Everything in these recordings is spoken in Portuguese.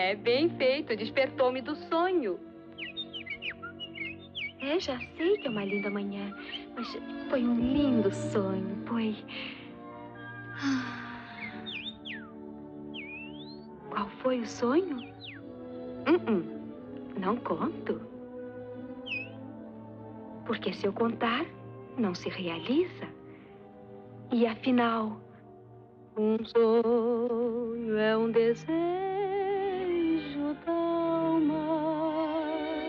Bem feito. Despertou-me do sonho. Já sei que é uma linda manhã, mas foi um lindo sonho, foi... Qual foi o sonho? Não conto. Porque se eu contar, não se realiza. E afinal, um sonho é um desejo da alma,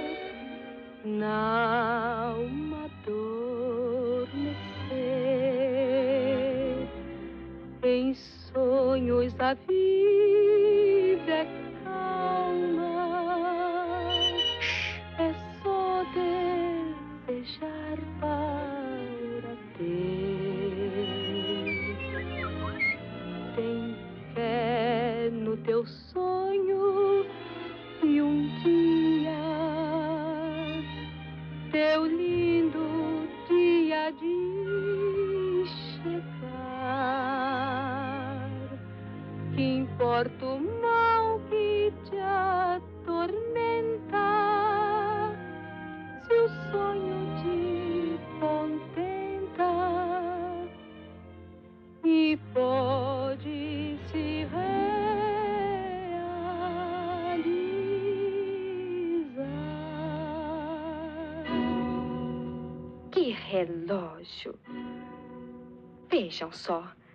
na alma adormecer. Em sonhos a vida é calma, é só desejar para ter. Tem fé no teu sonho e um dia teu lindo dia de chegar. Que importa o mal que te atormenta, se o sonho te contenta e pode se realizar. Que relógio! Vejam só.